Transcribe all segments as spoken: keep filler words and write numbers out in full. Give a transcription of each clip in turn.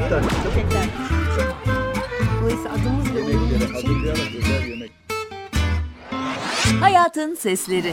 Çocuklar. Çiçekler. Dolayısıyla adımızla uyumlu Yemeklere için hazırlayarak güzel yemek. Hayatın Sesleri.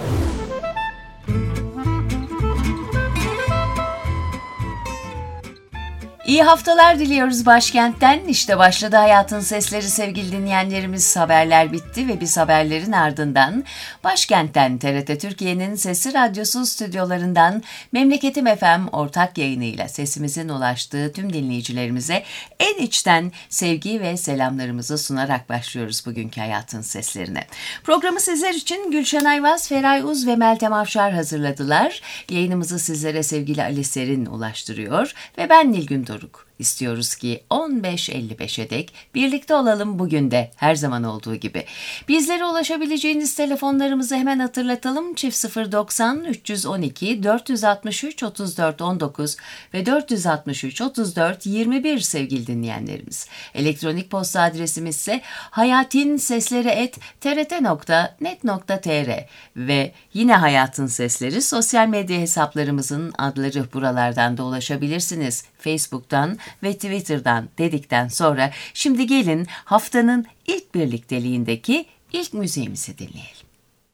İyi haftalar diliyoruz başkentten. İşte başladı Hayatın Sesleri sevgili dinleyenlerimiz. Haberler bitti ve biz haberlerin ardından başkentten T R T Türkiye'nin Sesi Radyosu stüdyolarından Memleketim F M ortak yayınıyla sesimizin ulaştığı tüm dinleyicilerimize en içten sevgi ve selamlarımızı sunarak başlıyoruz bugünkü Hayatın Seslerine. Programı sizler için Gülşen Ayvaz, Feray Uz ve Meltem Avşar hazırladılar. Yayınımızı sizlere sevgili Ali Serin ulaştırıyor ve ben Nilgün Doruk. İstiyoruz ki on beş elli beşe dek birlikte olalım bugün de her zaman olduğu gibi. Bizlere ulaşabileceğiniz telefonlarımızı hemen hatırlatalım. Çift sıfır doksan üç yüz on iki dört yüz altmış üç otuz dört on dokuz ve dört yüz altmış üç otuz dört yirmi bir sevgili dinleyenlerimiz. Elektronik posta adresimiz ise hayatinsesleri et t r t nokta net nokta t r ve yine Hayatın Sesleri sosyal medya hesaplarımızın adları buralardan da ulaşabilirsiniz. Facebook'tan ve Twitter'dan dedikten sonra şimdi gelin haftanın ilk birlikteliğindeki ilk müziğimizi dinleyelim.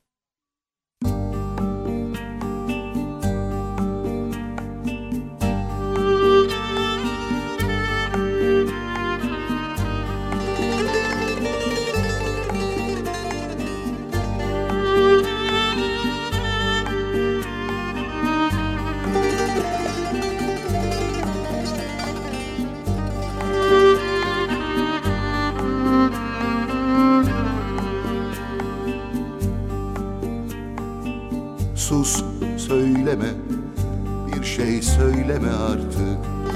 Sus, söyleme, bir şey söyleme artık.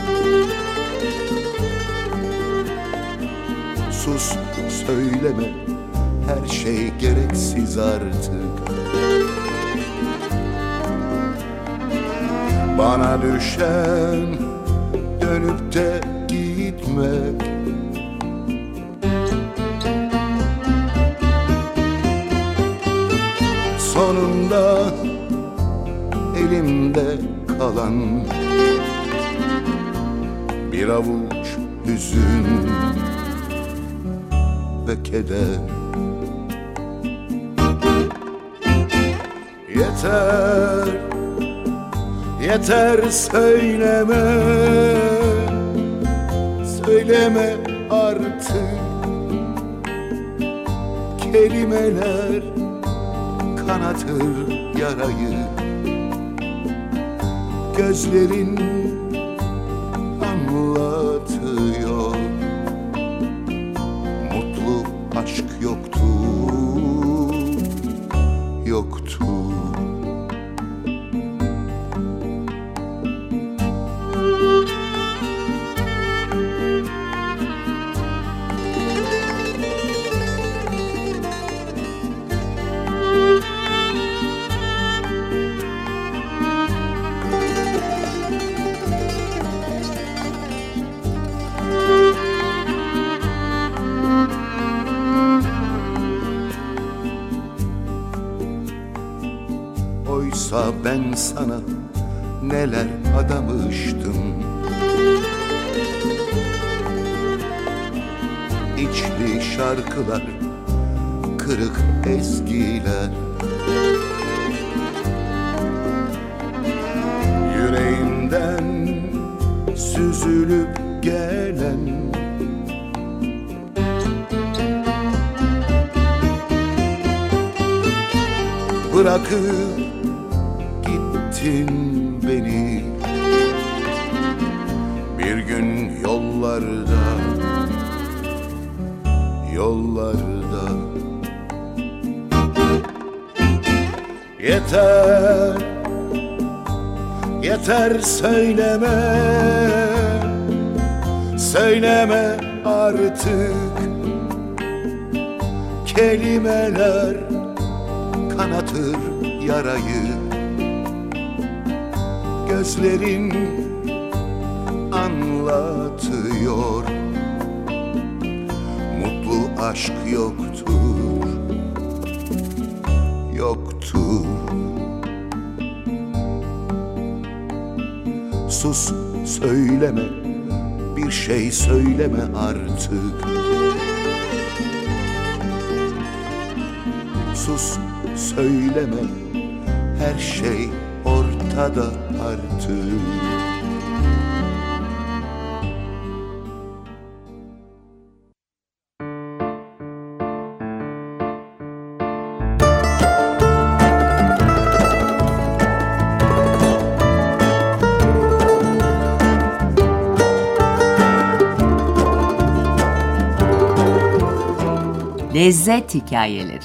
Sus, söyleme, her şey gereksiz artık. Bana düşen dönüp de gitmek. Sonunda elimde kalan bir avuç hüzün ve keder. Yeter, yeter söyleme, söyleme artık. Kelimeler kanatır yarayı. Gözlerin anlatıyor. Mutlu aşk yoktur, yoktur. Oysa ben sana neler adamıştım. İçli şarkılar, kırık ezgiler. Yüreğimden süzülüp gelen bırakıp gittin beni. Bir gün yollarda, yollarda. Yeter, yeter söyleme, söyleme artık. Kelimeler kanatır yarayı. Gözlerin anlatıyor. Mutlu aşk yoktur, yoktur. Sus, söyleme, bir şey söyleme artık. Sus, söyleme, her şey ortada artık. Lezzet hikayeleri.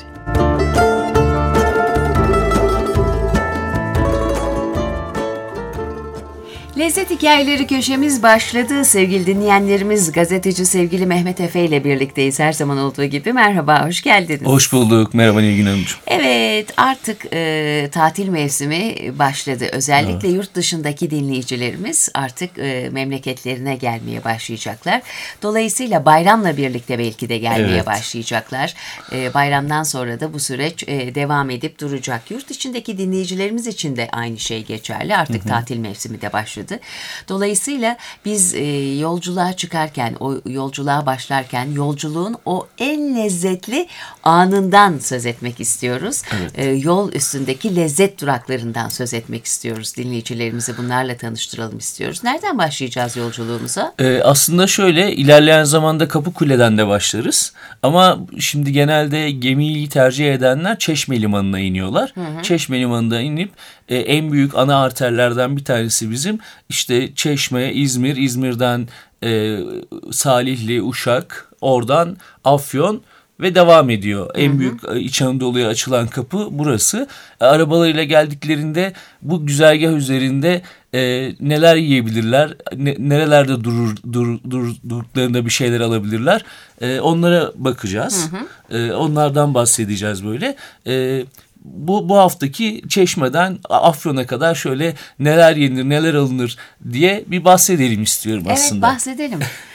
Lezzet Hikayeleri köşemiz başladı. Sevgili dinleyenlerimiz, gazeteci sevgili Mehmet Efe ile birlikteyiz her zaman olduğu gibi. Merhaba, hoş geldiniz. Hoş bulduk. Merhaba Nilgün Hanımcığım. Evet, artık e, tatil mevsimi başladı. Özellikle evet. Yurt dışındaki dinleyicilerimiz artık e, memleketlerine gelmeye başlayacaklar. Dolayısıyla bayramla birlikte belki de gelmeye evet. başlayacaklar. E, bayramdan sonra da bu süreç e, devam edip duracak. Yurt içindeki dinleyicilerimiz için de aynı şey geçerli. Artık hı hı. tatil mevsimi de başladı. Dolayısıyla biz e, yolculuğa çıkarken, o yolculuğa başlarken yolculuğun o en lezzetli anından söz etmek istiyoruz. Evet. E, yol üstündeki lezzet duraklarından söz etmek istiyoruz. Dinleyicilerimizi bunlarla tanıştıralım istiyoruz. Nereden başlayacağız yolculuğumuza? Ee, aslında şöyle, ilerleyen zamanda Kapıkule'den de başlarız. Ama şimdi genelde gemiyi tercih edenler Çeşme Limanı'na iniyorlar. Hı hı. Çeşme Limanı'nda inip e, en büyük ana arterlerden bir tanesi bizim İşte Çeşme, İzmir, İzmir'den e, Salihli, Uşak, oradan Afyon ve devam ediyor. Hı hı. En büyük İç Anadolu'ya açılan kapı burası. E, arabalarıyla geldiklerinde bu güzergah üzerinde e, neler yiyebilirler, ne, nerelerde durur, dur, dur, durduklarında bir şeyler alabilirler. E, onlara bakacağız. Hı hı. E, onlardan bahsedeceğiz böyle. E, Bu, bu haftaki Çeşme'den Afyon'a kadar şöyle neler yenir, neler alınır diye bir bahsedelim istiyorum aslında. Evet, bahsedelim.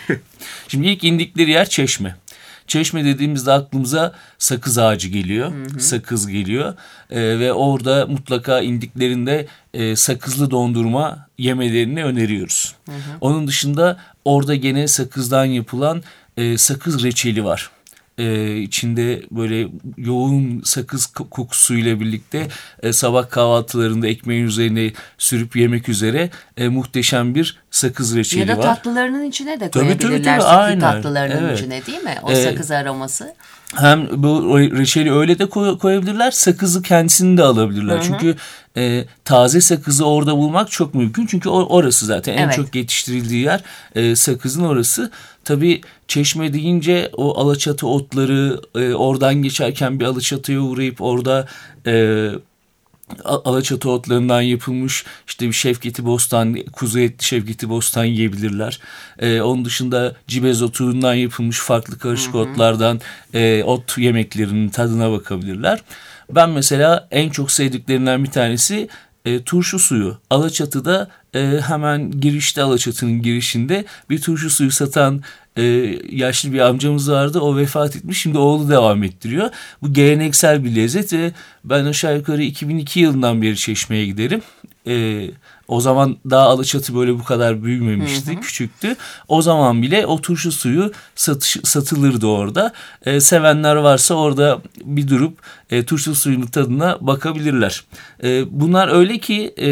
Şimdi ilk indikleri yer Çeşme. Çeşme dediğimizde aklımıza sakız ağacı geliyor, hı hı. sakız geliyor ee, ve orada mutlaka indiklerinde e, sakızlı dondurma yemelerini öneriyoruz. Hı hı. Onun dışında orada gene sakızdan yapılan e, sakız reçeli var. Ee, içinde böyle yoğun sakız kokusuyla birlikte e, sabah kahvaltılarında ekmeğin üzerine sürüp yemek üzere e, muhteşem bir sakız reçeli var. Ya da tatlılarının içine de koyabilirler. Tabii, tabii, tabii. Aynen. Tatlılarının evet. içine değil mi? O ee, sakız aroması. Hem bu reçeli öyle de koy, koyabilirler, sakızı kendisini de alabilirler. Hı hı. Çünkü e, taze sakızı orada bulmak çok mümkün. Çünkü orası zaten en evet. çok yetiştirildiği yer e, sakızın orası. Tabii Çeşme deyince o alaçatı otları, e, oradan geçerken bir alaçatıya uğrayıp orada e, alaçatı otlarından yapılmış işte bir şevketi bostan, kuzu etli şevketi bostan yiyebilirler. Ee, onun dışında cibez otundan yapılmış farklı karışık hı hı. otlardan e, ot yemeklerinin tadına bakabilirler. Ben mesela en çok sevdiklerinden bir tanesi e, turşu suyu. Alaçatı'da e, hemen girişte, Alaçatı'nın girişinde bir turşu suyu satan e, yaşlı bir amcamız vardı. O vefat etmiş. Şimdi oğlu devam ettiriyor. Bu geleneksel bir lezzet ve ben aşağı yukarı iki bin iki yılından beri Çeşme'ye giderim. E, o zaman daha Alaçatı böyle bu kadar büyümemişti, hı hı. küçüktü. O zaman bile o turşu suyu satış, satılırdı orada. E, sevenler varsa orada bir durup e, turşu suyunun tadına bakabilirler. E, bunlar öyle ki e,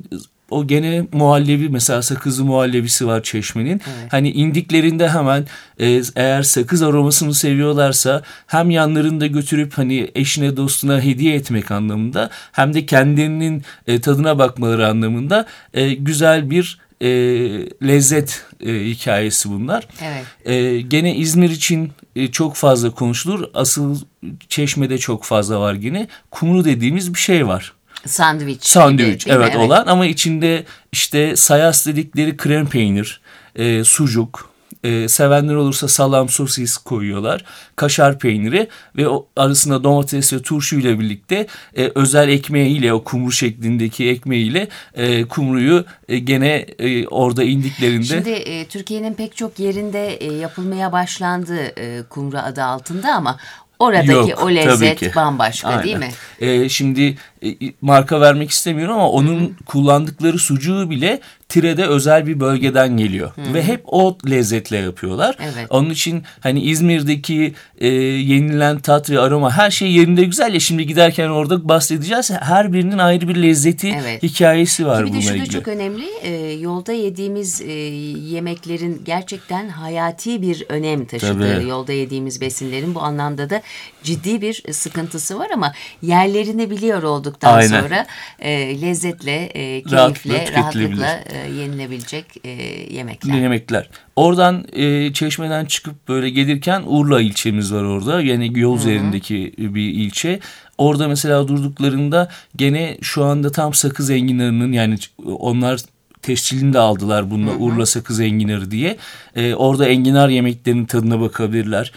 o gene muhallebi, mesela sakızlı muhallebisi var Çeşme'nin. Evet. Hani indiklerinde hemen e, eğer sakız aromasını seviyorlarsa hem yanlarında götürüp hani eşine dostuna hediye etmek anlamında hem de kendilerinin e, tadına bakmaları anlamında e, güzel bir e, lezzet e, hikayesi bunlar. Evet. E, gene İzmir için e, çok fazla konuşulur. Asıl Çeşme'de çok fazla var gene. Kumru dediğimiz bir şey var. Sandviç. Sandviç gibi, evet, evet olan ama içinde işte sayas dedikleri krem peynir, e, sucuk, e, sevenler olursa salam, sosis koyuyorlar, kaşar peyniri ve o arasında domates ve turşu ile birlikte e, özel ekmeğiyle, o kumru şeklindeki ekmeğiyle e, kumruyu e, gene e, orada indiklerinde. Şimdi e, Türkiye'nin pek çok yerinde e, yapılmaya başlandı e, kumru adı altında ama oradaki Yok, o lezzet bambaşka. Aynen. Değil mi? Ee, şimdi e, marka vermek istemiyorum ama onun Hı-hı. kullandıkları sucuğu bile Tire'de özel bir bölgeden geliyor. Hı-hı. Ve hep o lezzetle yapıyorlar. Evet. Onun için hani İzmir'deki e, yenilen tat ve aroma her şey yerinde güzel ya, şimdi giderken orada bahsedeceğiz. Her birinin ayrı bir lezzeti, evet. hikayesi var bununla ilgili. Bir de şu da çok önemli. E, yolda yediğimiz e, yemeklerin gerçekten hayati bir önem taşıdığı, Tabii. yolda yediğimiz besinlerin bu anlamda da ciddi bir sıkıntısı var ama yerlerini biliyor olduktan Aynen. sonra e, lezzetle, e, keyifle, rahatlıkla e, yenilebilecek e, yemekler. Yemekler. Oradan e, Çeşme'den çıkıp böyle gelirken Urla ilçemiz var orada. Yani yol üzerindeki Hı-hı. bir ilçe. Orada mesela durduklarında gene şu anda tam sakız enginarının, yani onlar tescilini de aldılar bununla, Hı-hı. Urla sakız enginarı diye. E, orada enginar yemeklerinin tadına bakabilirler.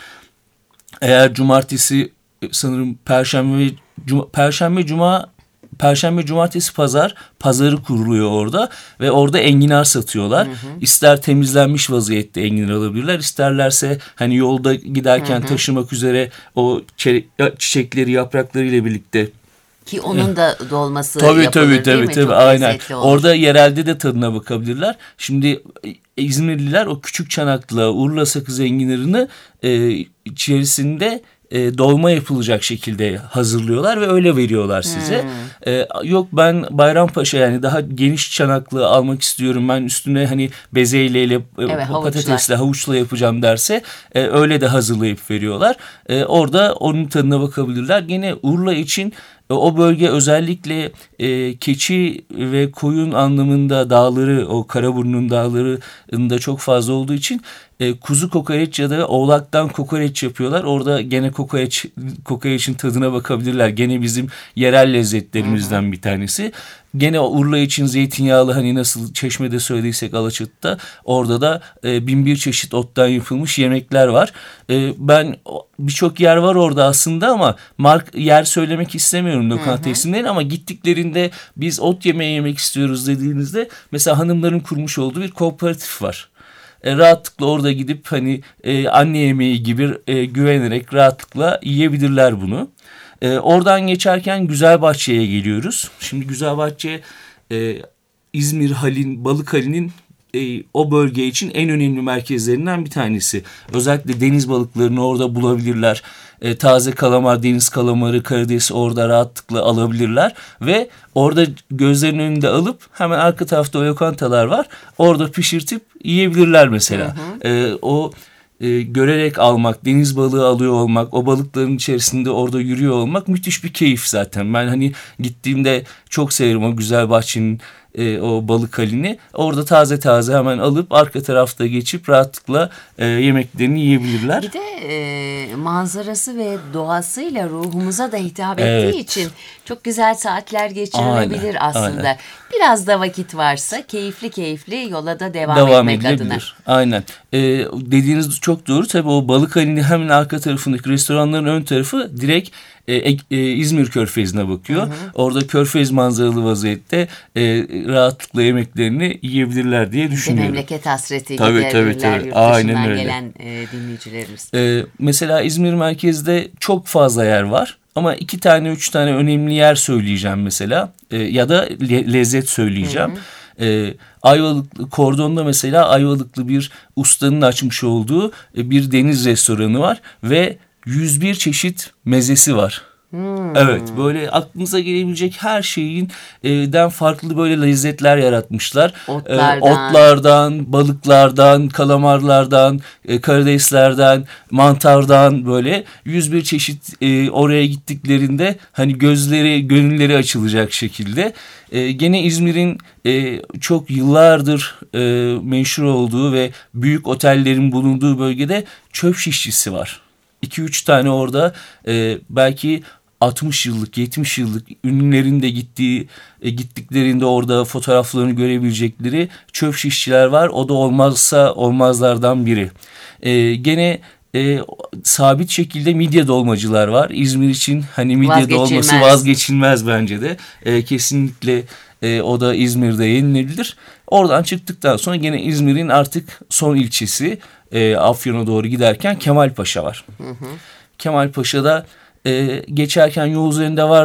Eğer cumartesi, sanırım perşembe ve cuma, perşembe cuma Perşembe, cumartesi, pazar pazarı kuruluyor orada ve orada enginar satıyorlar. Hı hı. İster temizlenmiş vaziyette enginar alabilirler, isterlerse hani yolda giderken hı hı. taşımak üzere o çiçekleri, yapraklarıyla birlikte. Ki onun da dolması tabii, yapılır tabii, değil tabii, mi? Tabii, Çok aynen. lezzetli olur. Orada yerelde de tadına bakabilirler. Şimdi İzmirliler o küçük çanakla Urla sakız enginarını e, içerisinde E, dolma yapılacak şekilde hazırlıyorlar ve öyle veriyorlar size. Hmm. E, yok ben Bayrampaşa, yani daha geniş çanaklı almak istiyorum, ben üstüne hani bezelyeyle, evet, patatesle, havuçla yapacağım derse e, öyle de hazırlayıp veriyorlar. E, orada onun tadına bakabilirler. Gene Urla için o bölge özellikle e, keçi ve koyun anlamında dağları, o Karaburun'un dağlarında çok fazla olduğu için e, kuzu kokoreç ya da oğlaktan kokoreç yapıyorlar. Orada gene kokoreç, kokoreçin tadına bakabilirler. Gene bizim yerel lezzetlerimizden Hı-hı. bir tanesi. Gene Urla için zeytinyağlı, hani nasıl Çeşme'de söylediysek Alaçatı'da, orada da e, bin bir çeşit ottan yapılmış yemekler var. E, ben birçok yer var orada aslında ama mark yer söylemek istemiyorum lokanta isimlerini, ama gittiklerinde biz ot yemeği yemek istiyoruz dediğinizde mesela hanımların kurmuş olduğu bir kooperatif var. E, rahatlıkla orada gidip hani e, anne yemeği gibi e, güvenerek rahatlıkla yiyebilirler bunu. E, oradan geçerken Güzelbahçe'ye geliyoruz. Şimdi Güzelbahçe e, İzmir Halin, Balık Hali'nin e, o bölge için en önemli merkezlerinden bir tanesi. Özellikle deniz balıklarını orada bulabilirler. E, taze kalamar, deniz kalamarı, karidesi orada rahatlıkla alabilirler. Ve orada gözlerinin önünde alıp hemen arka tarafta o lokantalar var. Orada pişirtip yiyebilirler mesela. Hı hı. E, o e, görerek almak, deniz balığı alıyor olmak, o balıkların içerisinde orada yürüyor olmak müthiş bir keyif zaten. Ben hani gittiğimde çok severim o Güzelbahçe'nin E, o balık halini. Orada taze taze hemen alıp arka tarafta geçip rahatlıkla e, yemeklerini yiyebilirler. Bir de e, manzarası ve doğasıyla ruhumuza da hitap evet. ettiği için çok güzel saatler geçirilebilir aynen, aslında. Aynen. Biraz da vakit varsa keyifli keyifli yola da devam, devam etmek adına. Aynen. E, dediğiniz çok doğru. Tabii o balık halini hemen arka tarafındaki restoranların ön tarafı direkt E, e, İzmir Körfezi'ne bakıyor. Hı hı. Orada Körfez manzaralı vaziyette e, rahatlıkla yemeklerini yiyebilirler diye düşünüyorum. Memleket hasreti tabii, giderirler tabii, tabii. yurt dışından gelen e, dinleyicilerimiz. E, mesela İzmir merkezde çok fazla yer var. Ama iki tane, üç tane önemli yer söyleyeceğim mesela. E, ya da le- lezzet söyleyeceğim. Hı hı. E, Ayvalıklı Kordon'da mesela Ayvalıklı bir ustanın açmış olduğu e, bir deniz restoranı var ve yüz bir çeşit mezesi var. Hmm. Evet, böyle aklınıza gelebilecek her şeyin e, den farklı böyle lezzetler yaratmışlar. Otlardan, e, otlardan balıklardan, kalamarlardan, e, karideslerden, mantardan böyle yüz bir çeşit e, oraya gittiklerinde hani gözleri, gönülleri açılacak şekilde. E, gene İzmir'in e, çok yıllardır e, meşhur olduğu ve büyük otellerin bulunduğu bölgede çöp şişçisi var. iki üç tane orada e, belki altmış yıllık, yetmiş yıllık ünlülerin de gittiği, e, gittiklerinde orada fotoğraflarını görebilecekleri çöp şişçiler var. O da olmazsa olmazlardan biri. E, gene e, sabit şekilde midye dolmacılar var. İzmir için hani midye dolması vazgeçilmez bence de. E, kesinlikle e, o da İzmir'de yenilebilir. Oradan çıktıktan sonra gene İzmir'in artık son ilçesi e, Afyon'a doğru giderken Kemalpaşa var. Hı hı. Kemalpaşa'da e, geçerken yol üzerinde vardır.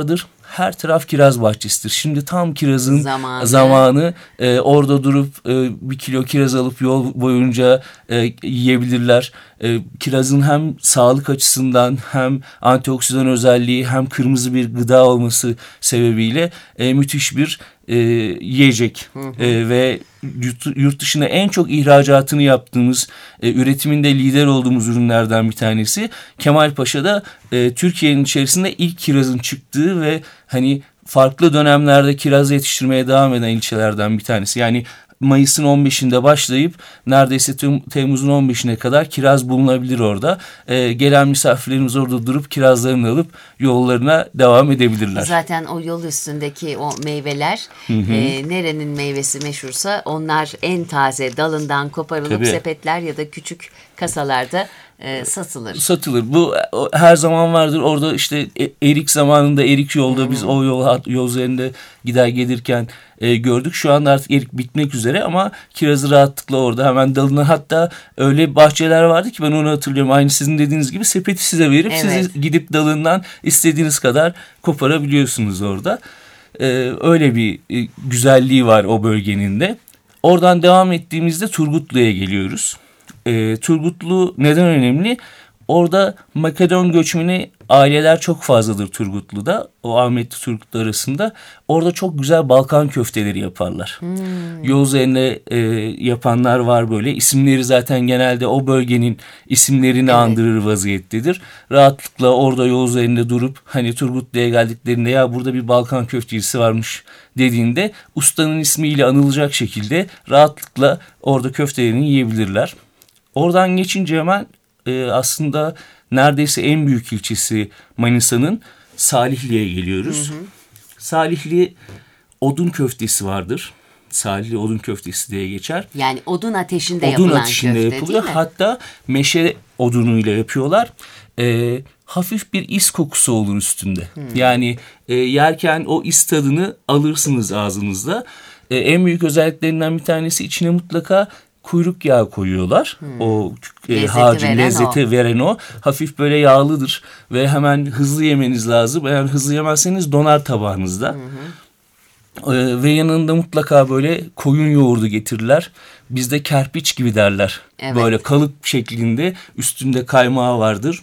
her taraf kiraz bahçesidir. Şimdi tam kirazın zamanı, zamanı. E, orada durup e, bir kilo kiraz alıp yol boyunca e, yiyebilirler. E, kirazın hem sağlık açısından hem antioksidan özelliği hem kırmızı bir gıda olması sebebiyle e, müthiş bir e, yiyecek. Hı hı. E, ve yurt, yurt dışına en çok ihracatını yaptığımız, e, üretiminde lider olduğumuz ürünlerden bir tanesi. Kemalpaşa'da e, Türkiye'nin içerisinde ilk kirazın çıktığı ve hani farklı dönemlerde kiraz yetiştirmeye devam eden ilçelerden bir tanesi. Yani Mayıs'ın on beşinde başlayıp neredeyse tüm Temmuz'un on beşine kadar kiraz bulunabilir orada. Ee, gelen misafirlerimiz orada durup kirazlarını alıp yollarına devam edebilirler. Zaten o yol üstündeki o meyveler, hı hı. E, nerenin meyvesi meşhursa onlar en taze dalından koparılıp Tabii. sepetler ya da küçük kasalarda e, satılır. Satılır. Bu o, her zaman vardır. Orada işte erik zamanında erik yolda hmm. biz o yol, yol üzerinde gider gelirken e, gördük. Şu anda artık erik bitmek üzere ama kirazı rahatlıkla orada hemen dalına, hatta öyle bahçeler vardı ki ben onu hatırlıyorum. Aynı sizin dediğiniz gibi sepeti size verip evet. siz gidip dalından istediğiniz kadar koparabiliyorsunuz orada. E, öyle bir e, güzelliği var o bölgenin de. Oradan devam ettiğimizde Turgutlu'ya geliyoruz. E, Turgutlu neden önemli? Orada Makedon göçmeni aileler çok fazladır Turgutlu'da. O Ahmetli Turgutlu arasında. Orada çok güzel Balkan köfteleri yaparlar. Hmm. Yol üzerinde e, yapanlar var böyle. İsimleri zaten genelde o bölgenin isimlerini evet. andırır vaziyettedir. Rahatlıkla orada yol üzerinde durup hani Turgutlu'ya geldiklerinde ya burada bir Balkan köftecisi varmış dediğinde ustanın ismiyle anılacak şekilde rahatlıkla orada köftelerini yiyebilirler. Oradan geçince hemen e, aslında neredeyse en büyük ilçesi Manisa'nın Salihli'ye geliyoruz. Hı hı. Salihli odun köftesi vardır. Salihli odun köftesi diye geçer. Yani odun ateşinde odun yapılan ateşinde köfte yapılıyor. değil mi? Hatta meşe odunuyla yapıyorlar. E, hafif bir is kokusu olur üstünde. Hı. Yani e, yerken o is tadını alırsınız ağzınızda. E, en büyük özelliklerinden bir tanesi içine mutlaka kuyruk yağı koyuyorlar. Hmm. O e, harcın veren lezzeti o. veren o. Hafif böyle yağlıdır ve hemen hızlı yemeniz lazım. Eğer hızlı yemezseniz donar tabağınızda. Hmm. E, ve yanında mutlaka böyle koyun yoğurdu getirirler. Bizde kerpiç gibi derler. Evet. Böyle kalıp şeklinde üstünde kaymağı vardır.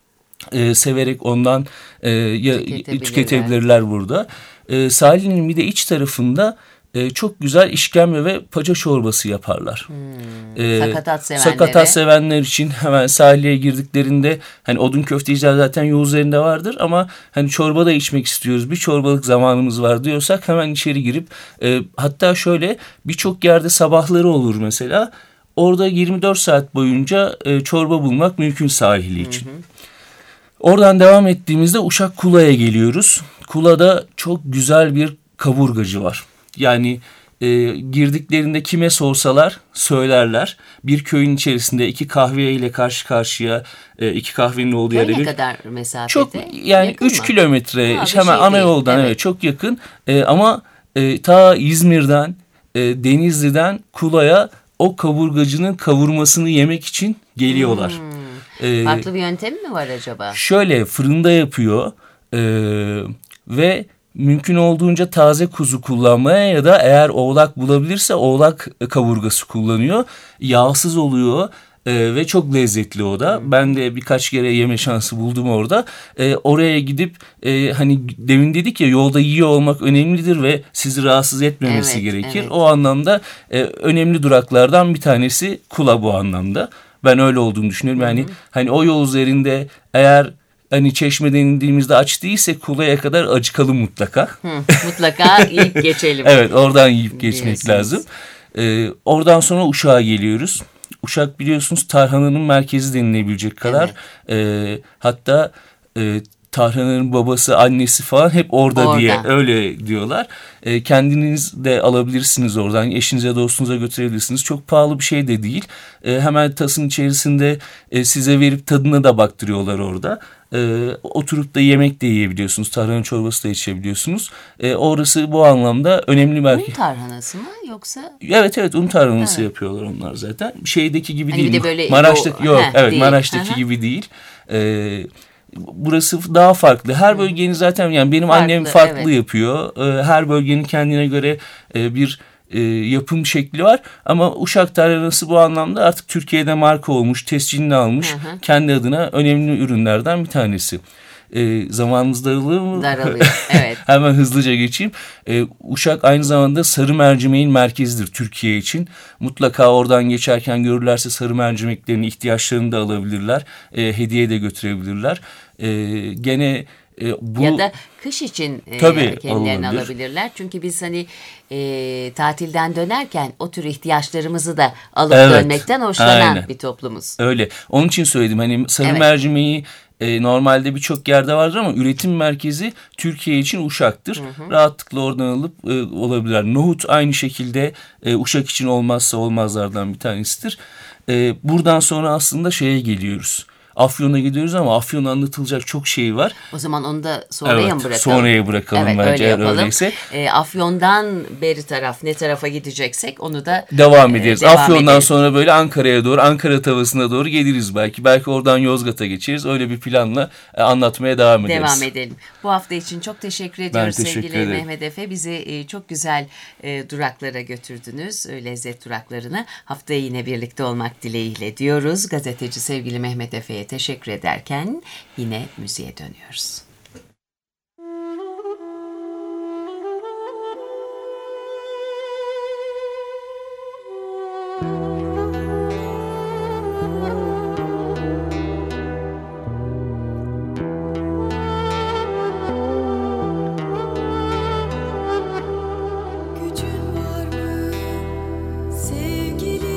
E, severek ondan e, ya, tüketebilirler burada. E, Salihli'nin bir de iç tarafında Ee, çok güzel işkembe ve paça çorbası yaparlar. Hmm, ee, sakatat sevenlere. Sakatat sevenler için hemen sahile girdiklerinde hani odun köfteciler zaten yol üzerinde vardır ama hani çorba da içmek istiyoruz. Bir çorbalık zamanımız var diyorsak hemen içeri girip e, hatta şöyle birçok yerde sabahları olur mesela. Orada yirmi dört saat boyunca e, çorba bulmak mümkün Salihli için. Hı hı. Oradan devam ettiğimizde Uşak Kula'ya geliyoruz. Kula'da çok güzel bir kaburgacı var. Yani e, girdiklerinde kime sorsalar söylerler. Bir köyün içerisinde iki kahve ile karşı karşıya e, iki kahvenin olduğu yerde. Ne kadar mesafede? Çok yani üç kilometre ha, hemen şey ana yoldan evet. evet çok yakın. E, ama e, ta İzmir'den e, Denizli'den Kula'ya o kaburgacının kavurmasını yemek için geliyorlar. Hmm. E, Farklı bir yöntemi mi var acaba? Şöyle fırında yapıyor e, ve mümkün olduğunca taze kuzu kullanmaya ya da eğer oğlak bulabilirse oğlak kaburgası kullanıyor. Yağsız oluyor e, ve çok lezzetli o da. Hmm. Ben de birkaç kere yeme şansı buldum orada. E, oraya gidip e, hani demin dedik ya yolda yiyor olmak önemlidir ve sizi rahatsız etmemesi evet, gerekir. Evet. O anlamda e, önemli duraklardan bir tanesi Kula bu anlamda. Ben öyle olduğunu düşünüyorum. Yani hmm. hani o yol üzerinde eğer hani Çeşme'den indiğimizde aç değilse Kula'ya kadar acıkalım mutlaka. Hı, mutlaka yiyip geçelim. Evet oradan yiyip geçmek lazım. Ee, oradan sonra Uşak'a geliyoruz. Uşak biliyorsunuz tarhananın merkezi denilebilecek kadar. Evet. E, hatta e, tarhananın babası annesi falan hep orada, orada. diye öyle diyorlar. E, kendiniz de alabilirsiniz oradan. Eşinize dostunuza götürebilirsiniz. Çok pahalı bir şey de değil. E, hemen tasın içerisinde e, size verip tadına da baktırıyorlar orada. E, oturup da yemek de yiyebiliyorsunuz. Tarhana çorbası da içebiliyorsunuz. E, orası bu anlamda önemli belki. Un tarhanası mı yoksa? Evet evet un tarhanası evet. yapıyorlar onlar zaten. Şeydeki gibi hani değil. De böyle Maraş'taki o, yok heh, evet değil. Maraş'taki Aha. gibi değil. E, burası daha farklı. Her bölgenin zaten yani benim Farklı, annem farklı evet. yapıyor. E, her bölgenin kendine göre e, bir e, yapım şekli var. Ama Uşak tarhanası bu anlamda artık Türkiye'de marka olmuş, tescilini almış. Hı hı. Kendi adına önemli ürünlerden bir tanesi. E, zamanımız daralıyor mu? Daralıyor, evet. Hemen hızlıca geçeyim. E, Uşak aynı zamanda sarı mercimeğin merkezidir Türkiye için. Mutlaka oradan geçerken görürlerse sarı mercimeklerini, ihtiyaçlarını da alabilirler. E, hediye de götürebilirler. E, gene e, bu... Ya da kış için e, Tabii, kendilerini olabilir. alabilirler. Çünkü biz hani e, tatilden dönerken o tür ihtiyaçlarımızı da alıp Evet, dönmekten hoşlanan aynen. bir toplumuz. Öyle. Onun için söyledim. Hani sarı Evet. mercimeği e, normalde birçok yerde vardır ama üretim merkezi Türkiye için Uşak'tır. Hı hı. Rahatlıkla oradan alıp e, olabilirler. Nohut aynı şekilde e, Uşak için olmazsa olmazlardan bir tanesidir. E, buradan sonra aslında şeye geliyoruz. Afyon'a gidiyoruz ama Afyon'a anlatılacak çok şey var. O zaman onu da sonraya Evet, mı bırakalım? sonraya bırakalım evet, bence öyle eğer yapalım. öyleyse. E, Afyon'dan beri taraf ne tarafa gideceksek onu da devam ederiz. E, devam Afyon'dan ederiz. sonra böyle Ankara'ya doğru, Ankara tavasına doğru geliriz belki. Belki oradan Yozgat'a geçeriz. Öyle bir planla e, anlatmaya devam ederiz. Devam edelim. Bu hafta için çok teşekkür ediyoruz teşekkür sevgili ederim. Mehmet Efe. Bizi e, çok güzel e, duraklara götürdünüz. E, lezzet duraklarına. Haftaya yine birlikte olmak dileğiyle diyoruz. Gazeteci sevgili Mehmet Efe'ye teşekkür ederken yine müziğe dönüyoruz. Gücün var mı sevgilim,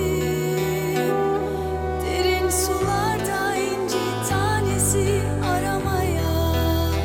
derin sularda inci tanesi aramaya?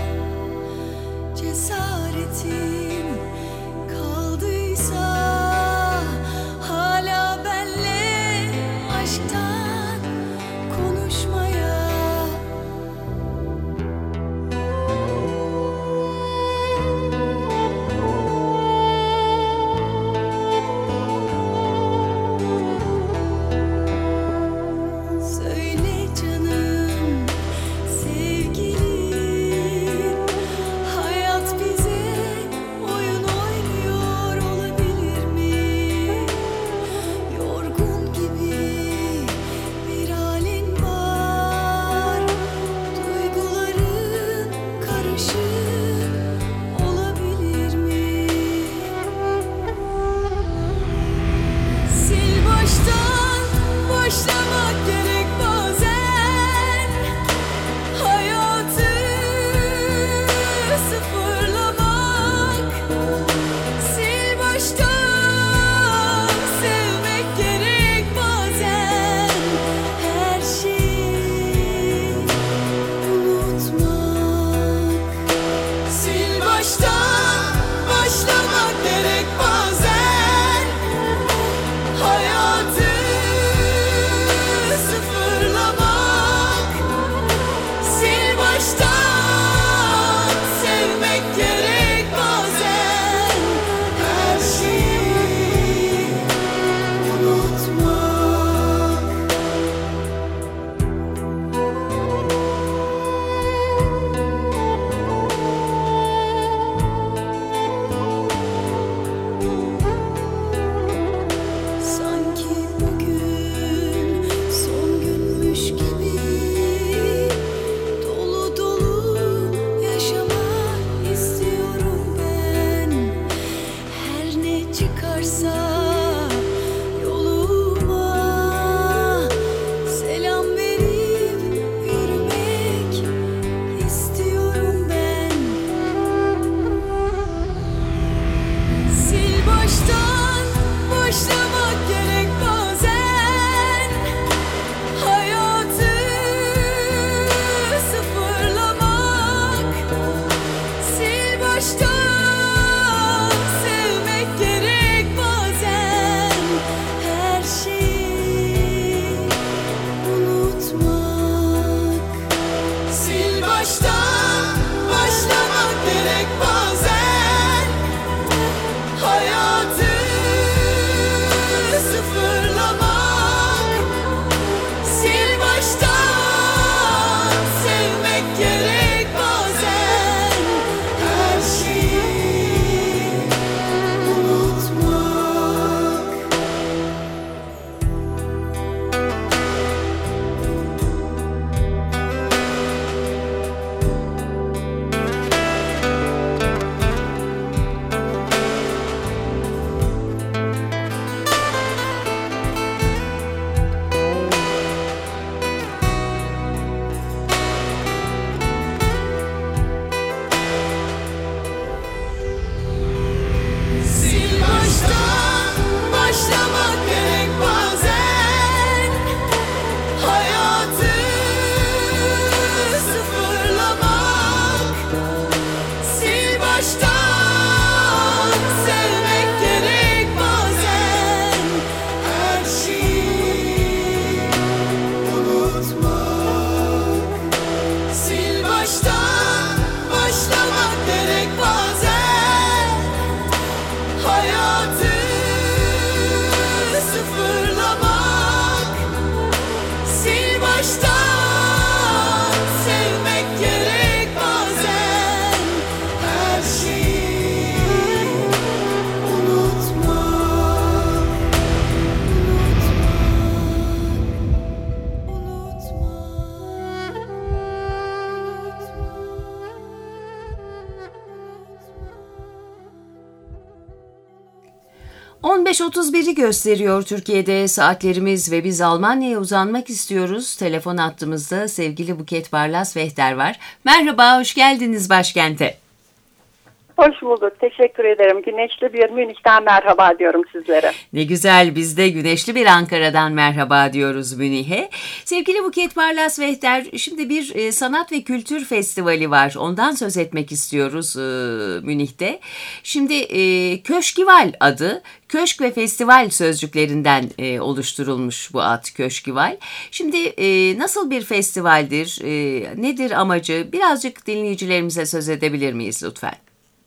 on beş otuz biri gösteriyor Türkiye'de saatlerimiz ve biz Almanya'ya uzanmak istiyoruz. Telefon hattımızda sevgili Buket Barlas-Vehter var. Merhaba, hoş geldiniz başkente. Hoş bulduk, teşekkür ederim. Güneşli bir Münih'ten merhaba diyorum sizlere. Ne güzel, biz de güneşli bir Ankara'dan merhaba diyoruz Münih'e. Sevgili Buket Barlas-Vehter, şimdi bir e, sanat ve kültür festivali var. Ondan söz etmek istiyoruz e, Münih'te. Şimdi e, Köşkival adı, köşk ve festival sözcüklerinden e, oluşturulmuş bu ad Köşkival. Şimdi e, nasıl bir festivaldir, e, nedir amacı? Birazcık dinleyicilerimize söz edebilir miyiz lütfen?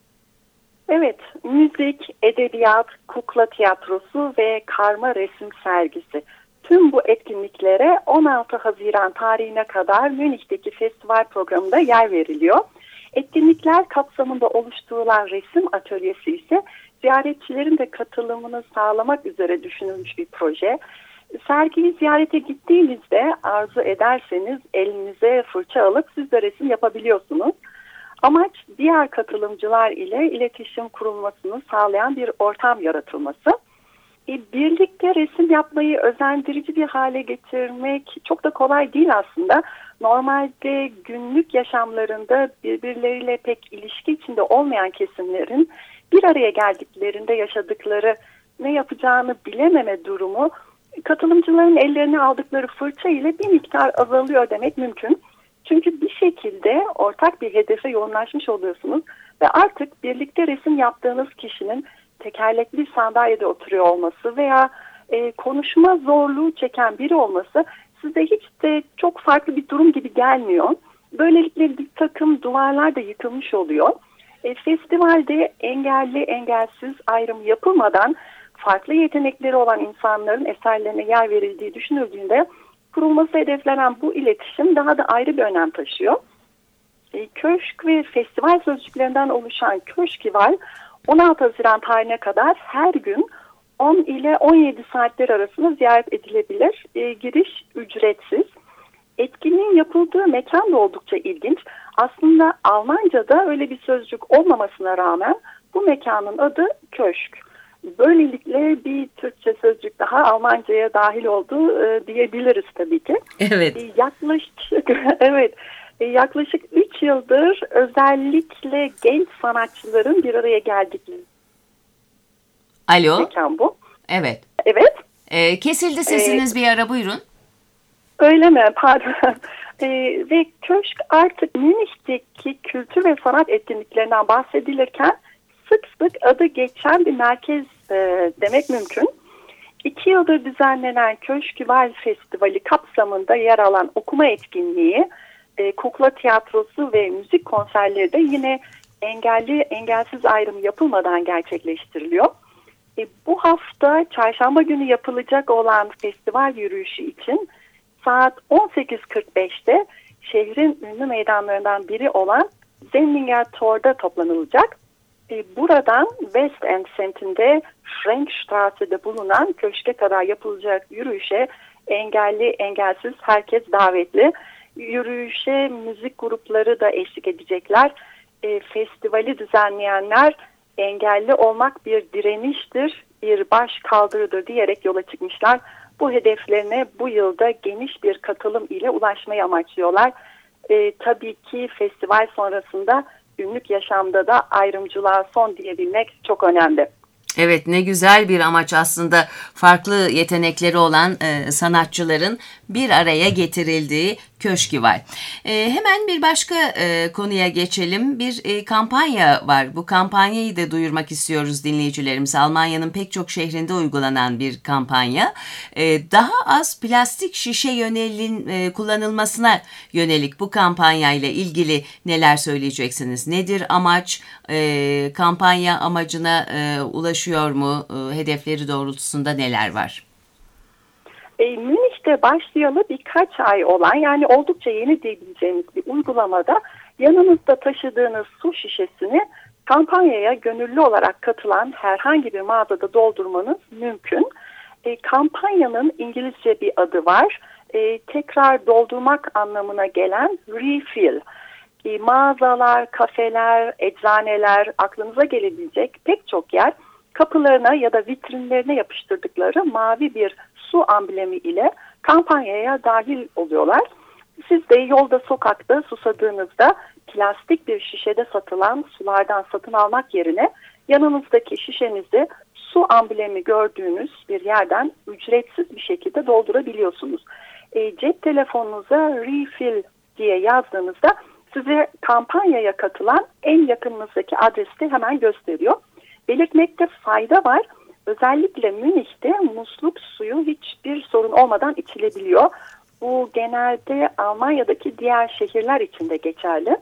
Evet, müzik, edebiyat, kukla tiyatrosu ve karma resim sergisi. Tüm bu etkinliklere on altı Haziran tarihine kadar Münih'teki festival programında yer veriliyor. Etkinlikler kapsamında oluşturulan resim atölyesi ise ziyaretçilerin de katılımını sağlamak üzere düşünülmüş bir proje. Sergiyi ziyarete gittiğinizde arzu ederseniz elinize fırça alıp siz de resim yapabiliyorsunuz. Amaç diğer katılımcılar ile iletişim kurulmasını sağlayan bir ortam yaratılması. E, birlikte resim yapmayı özendirici bir hale getirmek çok da kolay değil aslında. Normalde günlük yaşamlarında birbirleriyle pek ilişki içinde olmayan kesimlerin bir araya geldiklerinde yaşadıkları ne yapacağını bilememe durumu katılımcıların ellerine aldıkları fırça ile bir miktar azalıyor demek mümkün. Çünkü bir şekilde ortak bir hedefe yoğunlaşmış oluyorsunuz ve artık birlikte resim yaptığınız kişinin tekerlekli sandalyede oturuyor olması veya e, konuşma zorluğu çeken biri olması size hiç de çok farklı bir durum gibi gelmiyor. Böylelikle bir takım duvarlar da yıkılmış oluyor. E, festivalde engelli engelsiz ayrım yapılmadan farklı yetenekleri olan insanların eserlerine yer verildiği düşünüldüğünde kurulması hedeflenen bu iletişim daha da ayrı bir önem taşıyor. E, köşk ve festival sözcüklerinden oluşan Köşkival on altı Haziran tarihine kadar her gün on ile on yedi saatler arasında ziyaret edilebilir. E, giriş ücretsiz. Etkinliğin yapıldığı mekan da oldukça ilginç. Aslında Almanca'da öyle bir sözcük olmamasına rağmen bu mekanın adı köşk. Böylelikle bir Türkçe sözcük daha Almanca'ya dahil oldu e, diyebiliriz tabii ki. Evet. E, yaklaşık evet. E, yaklaşık üç yıldır özellikle genç sanatçıların bir araya geldikleri Alo. mekan bu. Evet. Evet. E, kesildi sesiniz ee, bir ara, buyurun. Öyle mi? Pardon. E, ve köşk artık Münih'teki kültür ve sanat etkinliklerinden bahsedilirken sık sık adı geçen bir merkez e, demek mümkün. İki yıldır düzenlenen Köşkival Festivali kapsamında yer alan okuma etkinliği, e, kukla tiyatrosu ve müzik konserleri de yine engelli engelsiz ayrım yapılmadan gerçekleştiriliyor. E, bu hafta çarşamba günü yapılacak olan festival yürüyüşü için saat on sekiz kırk beşte şehrin ünlü meydanlarından biri olan Zenninger Tor'da toplanılacak. Buradan West End semtinde Schrenkstrasse'de bulunan köşke kadar yapılacak yürüyüşe engelli engelsiz herkes davetli. Yürüyüşe müzik grupları da eşlik edecekler. E, festivali düzenleyenler engelli olmak bir direniştir, bir baş kaldırıdır diyerek yola çıkmışlar. Bu hedeflerine bu yılda geniş bir katılım ile ulaşmayı amaçlıyorlar. E, tabii ki festival sonrasında günlük yaşamda da ayrımcılığa son diyebilmek çok önemli. Evet, ne güzel bir amaç aslında, farklı yetenekleri olan e, sanatçıların bir araya getirildiği Köşkival. E, hemen bir başka e, konuya geçelim. Bir e, kampanya var. Bu kampanyayı da duyurmak istiyoruz dinleyicilerimize. Almanya'nın pek çok şehrinde uygulanan bir kampanya. E, daha az plastik şişe yönelin e, kullanılmasına yönelik bu kampanyayla ilgili neler söyleyeceksiniz? Nedir amaç? E, kampanya amacına e, ulaşıyor mu? E, hedefleri doğrultusunda neler var? E, Münih'te başlayalı birkaç ay olan, yani oldukça yeni diyebileceğimiz bir uygulamada yanınızda taşıdığınız su şişesini kampanyaya gönüllü olarak katılan herhangi bir mağazada doldurmanız mümkün. E, kampanyanın İngilizce bir adı var. E, tekrar doldurmak anlamına gelen refill. E, mağazalar, kafeler, eczaneler, aklınıza gelebilecek pek çok yer kapılarına ya da vitrinlerine yapıştırdıkları mavi bir su amblemi ile kampanyaya dahil oluyorlar. Siz de yolda, sokakta susadığınızda plastik bir şişede satılan sulardan satın almak yerine yanınızdaki şişenizi su amblemi gördüğünüz bir yerden ücretsiz bir şekilde doldurabiliyorsunuz. E, cep telefonunuza refill diye yazdığınızda size kampanyaya katılan en yakınınızdaki adresi de hemen gösteriyor. Belirtmekte fayda var. Özellikle Münih'te musluk suyu hiçbir sorun olmadan içilebiliyor. Bu genelde Almanya'daki diğer şehirler için de geçerli.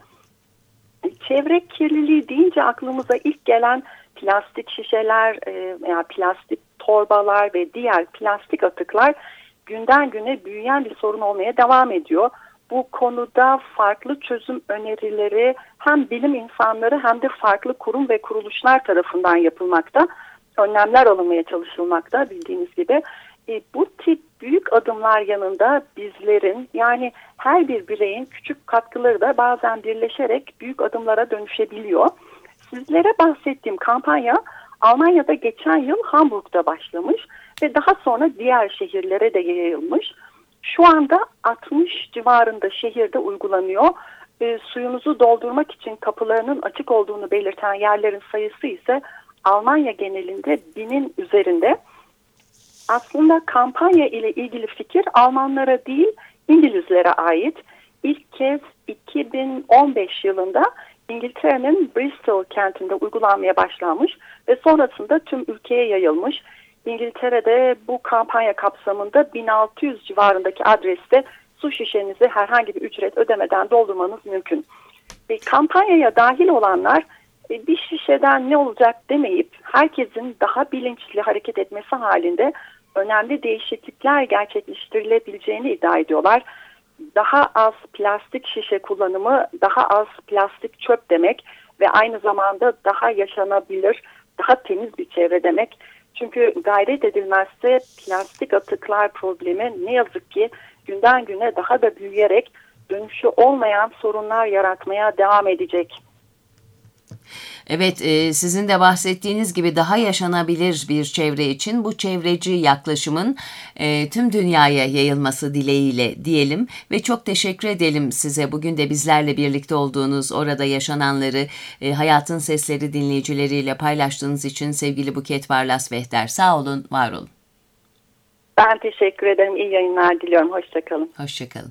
Çevre kirliliği deyince aklımıza ilk gelen plastik şişeler veya plastik torbalar ve diğer plastik atıklar günden güne büyüyen bir sorun olmaya devam ediyor. Bu konuda farklı çözüm önerileri hem bilim insanları hem de farklı kurum ve kuruluşlar tarafından yapılmakta. Önlemler alınmaya çalışılmakta bildiğiniz gibi. E, bu tip büyük adımlar yanında bizlerin yani her bir bireyin küçük katkıları da bazen birleşerek büyük adımlara dönüşebiliyor. Sizlere bahsettiğim kampanya Almanya'da geçen yıl Hamburg'da başlamış ve daha sonra diğer şehirlere de yayılmış. Şu anda altmış civarında şehirde uygulanıyor. E, suyunuzu doldurmak için kapılarının açık olduğunu belirten yerlerin sayısı ise Almanya genelinde binin üzerinde. Aslında kampanya ile ilgili fikir Almanlara değil İngilizlere ait. İlk kez iki bin on beş yılında İngiltere'nin Bristol kentinde uygulanmaya başlanmış ve sonrasında tüm ülkeye yayılmış. İngiltere'de bu kampanya kapsamında bin altı yüz civarındaki adreste su şişenizi herhangi bir ücret ödemeden doldurmanız mümkün. Ve kampanyaya dahil olanlar bir şişeden ne olacak demeyip herkesin daha bilinçli hareket etmesi halinde önemli değişiklikler gerçekleştirilebileceğini iddia ediyorlar. Daha az plastik şişe kullanımı, daha az plastik çöp demek ve aynı zamanda daha yaşanabilir, daha temiz bir çevre demek. Çünkü gayret edilmezse plastik atıklar problemi ne yazık ki günden güne daha da büyüyerek dönüşü olmayan sorunlar yaratmaya devam edecek. Evet, e, sizin de bahsettiğiniz gibi daha yaşanabilir bir çevre için bu çevreci yaklaşımın e, tüm dünyaya yayılması dileğiyle diyelim ve çok teşekkür edelim size. Bugün de bizlerle birlikte olduğunuz, orada yaşananları e, Hayatın Sesleri dinleyicileriyle paylaştığınız için sevgili Buket Barlas Vehter. Sağ olun, var olun. Ben teşekkür ederim. İyi yayınlar diliyorum. Hoşçakalın. Hoşçakalın.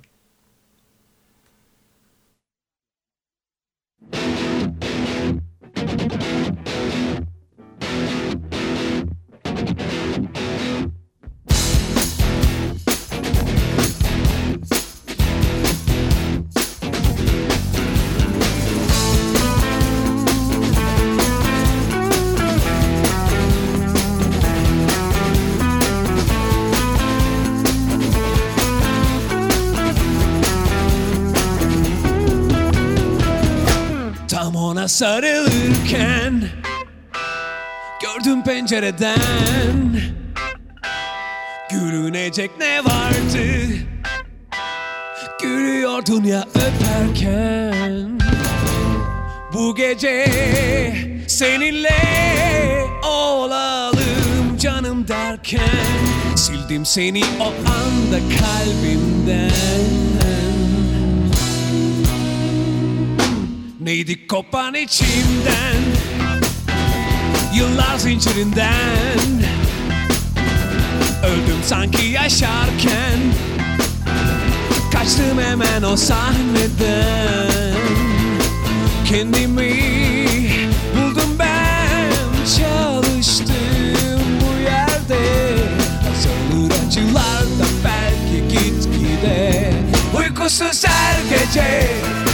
Ona sarılırken gördüm pencereden gülünecek ne vardı, gülüyordun ya öperken. Bu gece seninle olalım canım derken sildim seni o anda kalbimden. Neydi kopan içimden, yıllar zincirinden. Öldüm sanki yaşarken, kaçtım hemen o sahneden. Kendimi buldum ben, çalıştım bu yerde. Azalır acılar da belki gitgide. Uykusuz her gece,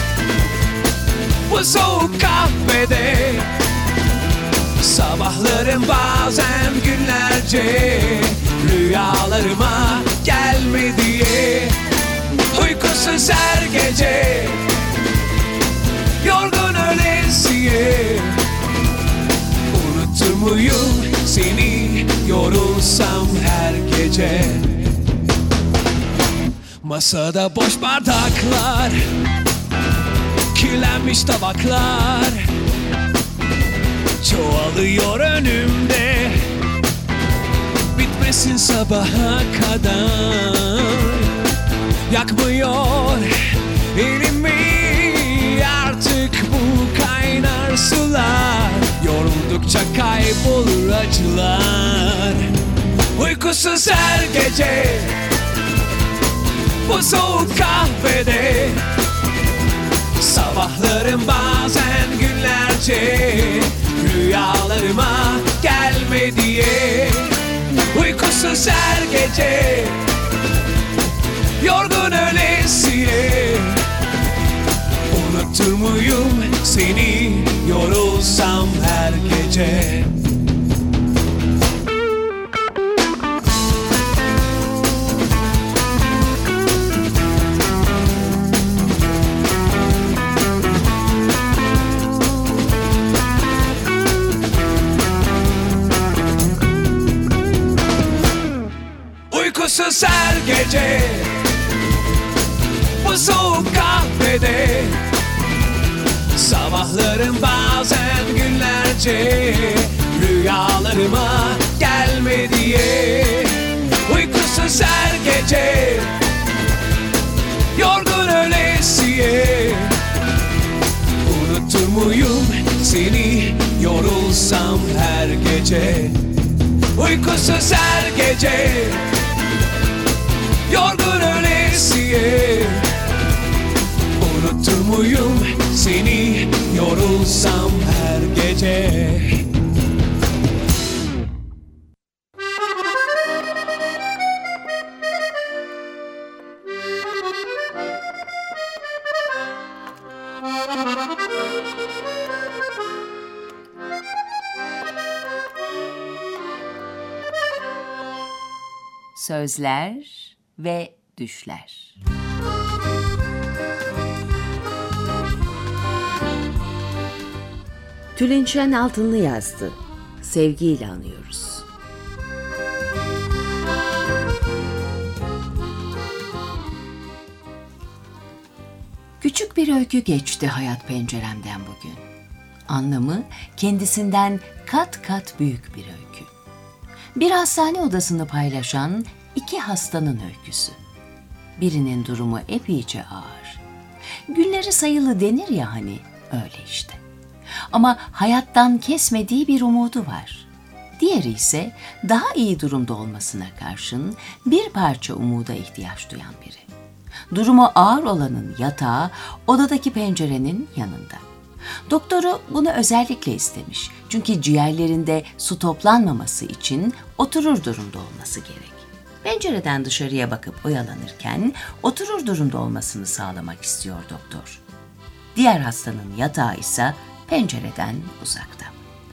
bu soğuk kahvede sabahlarım bazen günlerce rüyalarıma gelme diye. Uykusuz her gece, yorgun ölesiye. Unutur muyum seni yorulsam her gece. Masada boş bardaklar, kirlenmiş tabaklar çoğalıyor önümde. sönmesin sabaha kadar. Yakmıyor elimi artık bu kaynar sular. Yoruldukça kaybolur acılar. Uykusuz her gece bu soğuk kahvede, sabahlarım bazen günlerce rüyalarıma gelme diye. Uykusuz her gece yorgun ölesiye. Unutur muyum seni yorulsam her gece? Uykusuz her gece bu soğuk kahvede, sabahlarım bazen günlerce rüyalarıma gelme diye. Uykusuz her gece yorgun ölesiye. Unutur muyum seni yorulsam her gece? Uykusuz her gece yorgun ölesiye. Unutur muyum seni yorulsam her gece? Sözler ve düşler. Tülinçen Altınlı yazdı. Sevgiyle anıyoruz. Küçük bir öykü geçti hayat penceremden bugün. Anlamı kendisinden kat kat büyük bir öykü. Bir hastane odasını paylaşan iki hastanın öyküsü. Birinin durumu epeyce ağır. Günleri sayılı denir ya hani, öyle işte. Ama hayattan kesmediği bir umudu var. Diğeri ise daha iyi durumda olmasına karşın bir parça umuda ihtiyaç duyan biri. Durumu ağır olanın yatağı odadaki pencerenin yanında. Doktoru bunu özellikle istemiş. Çünkü ciğerlerinde su toplanmaması için oturur durumda olması gerek. Pencereden dışarıya bakıp oyalanırken oturur durumda olmasını sağlamak istiyor doktor. Diğer hastanın yatağı ise pencereden uzakta.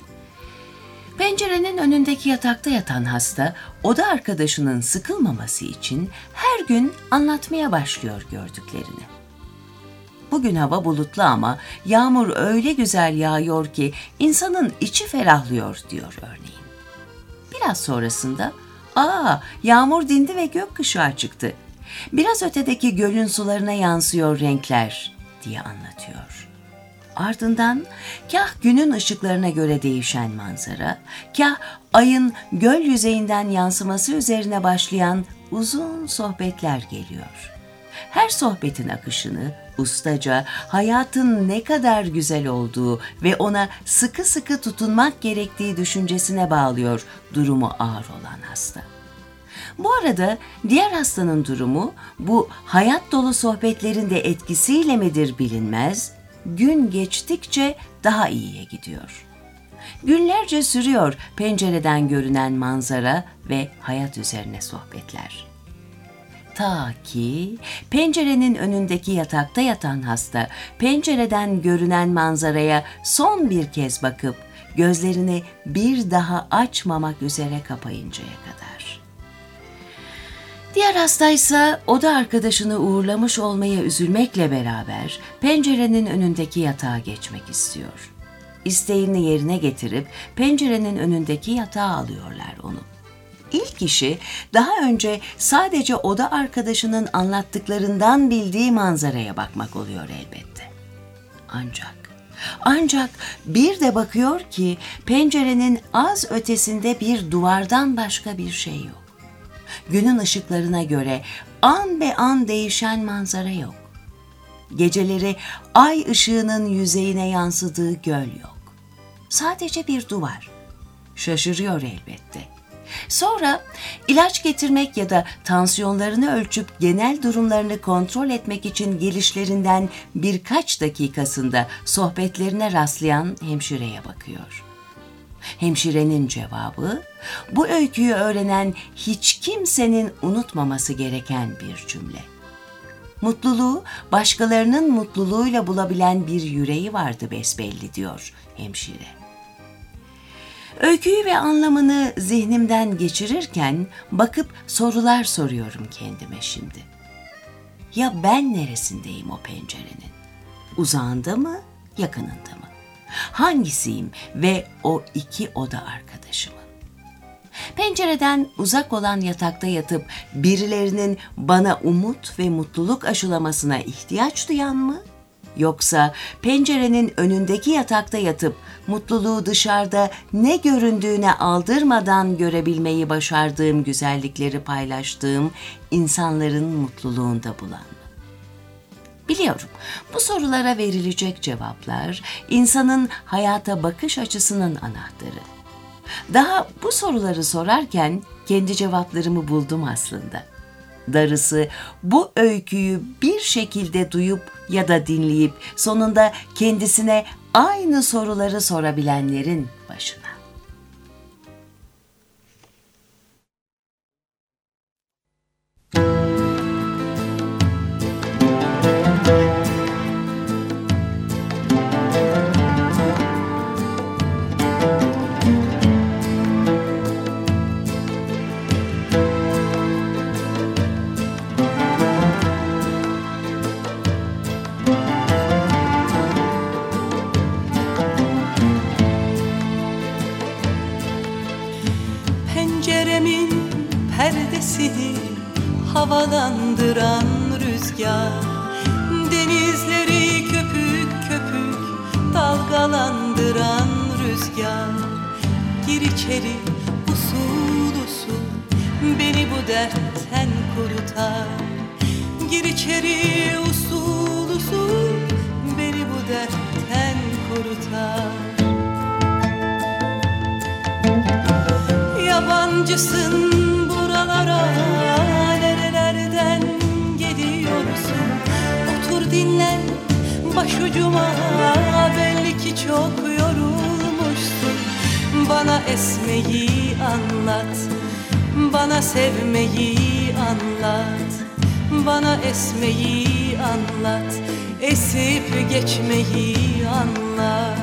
Pencerenin önündeki yatakta yatan hasta, oda arkadaşının sıkılmaması için her gün anlatmaya başlıyor gördüklerini. Bugün hava bulutlu ama yağmur öyle güzel yağıyor ki insanın içi ferahlıyor diyor örneğin. Biraz sonrasında, ''Aa, yağmur dindi ve gökkuşağı çıktı. Biraz ötedeki gölün sularına yansıyor renkler.'' diye anlatıyor. Ardından kah günün ışıklarına göre değişen manzara, kah ayın göl yüzeyinden yansıması üzerine başlayan uzun sohbetler geliyor. Her sohbetin akışını ustaca hayatın ne kadar güzel olduğu ve ona sıkı sıkı tutunmak gerektiği düşüncesine bağlıyor durumu ağır olan hasta. Bu arada diğer hastanın durumu bu hayat dolu sohbetlerin de etkisiyle midir bilinmez, gün geçtikçe daha iyiye gidiyor. Günlerce sürüyor pencereden görünen manzara ve hayat üzerine sohbetler. Ta ki pencerenin önündeki yatakta yatan hasta pencereden görünen manzaraya son bir kez bakıp gözlerini bir daha açmamak üzere kapayıncaya kadar. Diğer hastaysa oda arkadaşını uğurlamış olmaya üzülmekle beraber pencerenin önündeki yatağa geçmek istiyor. İsteğini yerine getirip pencerenin önündeki yatağa alıyorlar onu. İlk işi daha önce sadece oda arkadaşının anlattıklarından bildiği manzaraya bakmak oluyor elbette. Ancak, ancak bir de bakıyor ki pencerenin az ötesinde bir duvardan başka bir şey yok. günün ışıklarına göre an be an değişen manzara yok. Geceleri ay ışığının yüzeyine yansıdığı göl yok. Sadece bir duvar. Şaşırıyor elbette. Sonra ilaç getirmek ya da tansiyonlarını ölçüp genel durumlarını kontrol etmek için gelişlerinden birkaç dakikasında sohbetlerine rastlayan hemşireye bakıyor. Hemşirenin cevabı, bu öyküyü öğrenen hiç kimsenin unutmaması gereken bir cümle. Mutluluğu başkalarının mutluluğuyla bulabilen bir yüreği vardı besbelli diyor hemşire. Öyküyü ve anlamını zihnimden geçirirken bakıp sorular soruyorum kendime şimdi. Ya ben neresindeyim o pencerenin? Uzağında mı, yakınında mı? Hangisiyim ve o iki oda arkadaşımın? Pencereden uzak olan yatakta yatıp birilerinin bana umut ve mutluluk aşılamasına ihtiyaç duyan mı? Yoksa pencerenin önündeki yatakta yatıp mutluluğu dışarıda ne göründüğüne aldırmadan görebilmeyi başardığım güzellikleri paylaştığım insanların mutluluğunda bulan mı? Biliyorum, bu sorulara verilecek cevaplar insanın hayata bakış açısının anahtarı. Daha bu soruları sorarken kendi cevaplarımı buldum aslında. Darısı bu öyküyü bir şekilde duyup ya da dinleyip sonunda kendisine aynı soruları sorabilenlerin başına. Penceremin perdesini havalandıran rüzgar, denizleri köpük köpük dalgalandıran rüzgar. Gir içeri usul usul beni bu dertten kurutar. Gir içeri usul usul beni bu dertten kurutar. Yabancısın buralara, nerelerden geliyorsun? Otur dinlen başucuma, belli ki çok yorulmuşsun. Bana esmeyi anlat, bana sevmeyi anlat. Bana esmeyi anlat, esip geçmeyi anlat.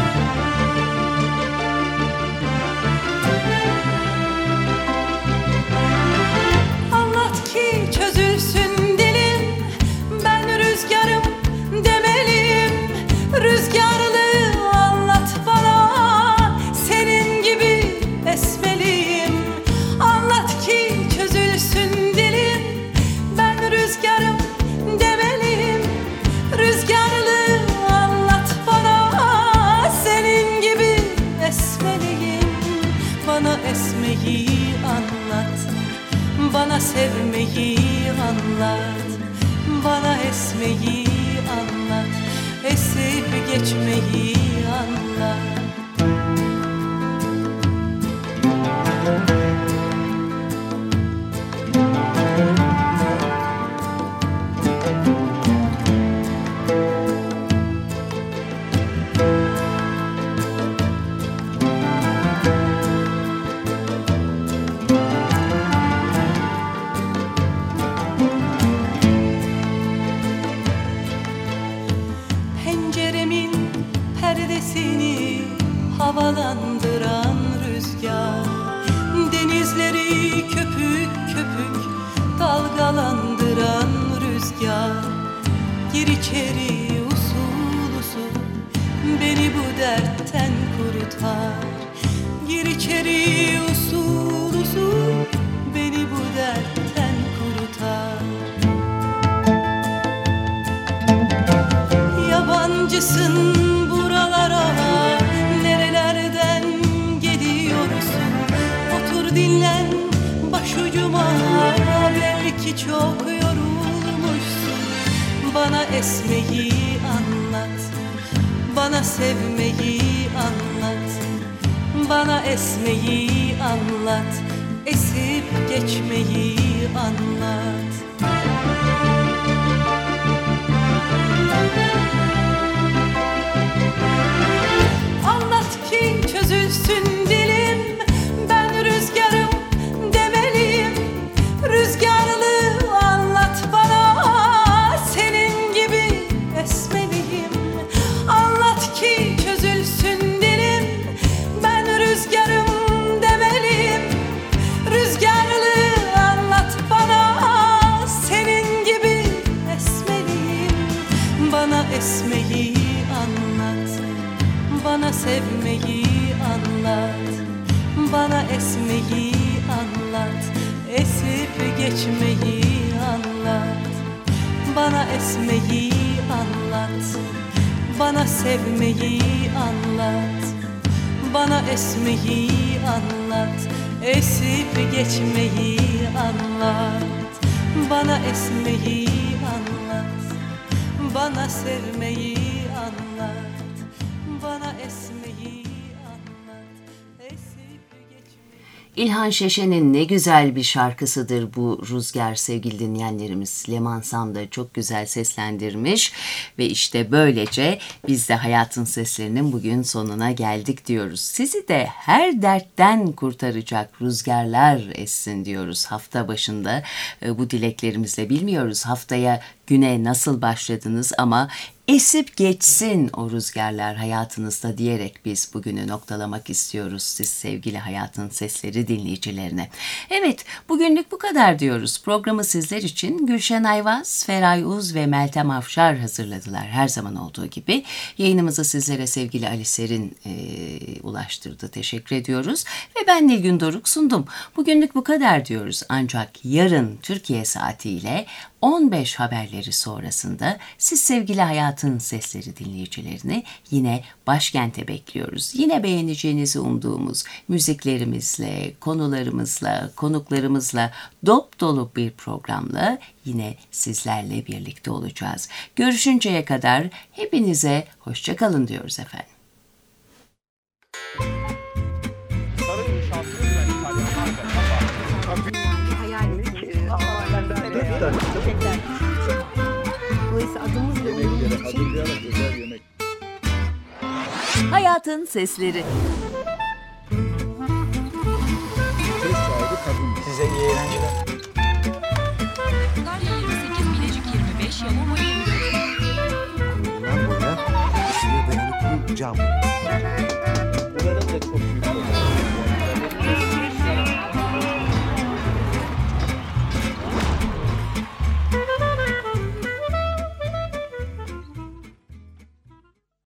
Çözülsün dilim, ben rüzgarım demeliyim. Rüzgarlı anlat bana, senin gibi esmeliyim. Anlat ki çözülsün dilim, ben rüzgarım demeliyim. Rüzgarlı anlat bana, senin gibi esmeliyim. Bana esmeyi anlat, bana sevmeyi anlat. Bana esmeyi anlat, esip geçmeyi anlat. Perdesini havalandıran rüzgar, denizleri köpük köpük dalgalandıran rüzgar. Gir içeri usul usul beni bu dertten kurutar. Gir içeri usul usul beni bu dertten kurutar. Yabancısın buralara, nerelerden geliyorsun? Otur dinlen başucuma, ki çok yorulmuşsun. Bana esmeyi anlat, bana sevmeyi anlat. Bana esmeyi anlat, esip geçmeyi anlat. Anlat ki çözülsün dilim, ben rüzgarım demeliyim. Rüzgarlı anlat bana, senin gibi esmeliyim. Anlat ki çözülsün dilim, ben rüzgarım demeliyim. Rüzgarlı anlat bana, senin gibi esmeliyim. Bana esmeyi anlat, bana sevmeyi anlat. Bana esmeyi anlat, esip geçmeyi anlat. Bana esmeyi anlat, bana sevmeyi anlat. Bana esmeyi anlat, esip geçmeyi anlat. Bana esmeyi anlat, bana sevmeyi anlat. Bana esmeyi anlat, esip geçmeyi. İlhan Şeşen'in ne güzel bir şarkısıdır bu Rüzgar sevgili dinleyenlerimiz. Leman Sam da çok güzel seslendirmiş ve işte böylece biz de Hayatın Seslerinin bugün sonuna geldik diyoruz. Sizi de her dertten kurtaracak rüzgarlar essin diyoruz hafta başında. Bu dileklerimizle bilmiyoruz haftaya güne nasıl başladınız ama esip geçsin o rüzgarlar hayatınızda diyerek biz bugünü noktalamak istiyoruz siz sevgili Hayatın Sesleri dinleyicilerine. Evet, bugünlük bu kadar diyoruz. Programı sizler için Gülşen Ayvaz, Feray Uz ve Meltem Afşar hazırladılar her zaman olduğu gibi. Yayınımızı sizlere sevgili Ali Serin e, ulaştırdı. Teşekkür ediyoruz. Ve ben Nilgün Doruk sundum. Bugünlük bu kadar diyoruz. Ancak yarın Türkiye saatiyle on beş haberleri sonrasında siz sevgili Hayatın Sesleri dinleyicilerini yine başkente bekliyoruz. Yine beğeneceğinizi umduğumuz müziklerimizle, konularımızla, konuklarımızla dop dolu bir programla yine sizlerle birlikte olacağız. Görüşünceye kadar hepinize hoşça kalın diyoruz efendim. Hayatın Sesleri. Size iyi eğlenceler. yirmi sekiz Bilecik yirmi beş Yalova yirmi dört. Bundan boya ısıya dayanıklı cam. Buranın da çok büyük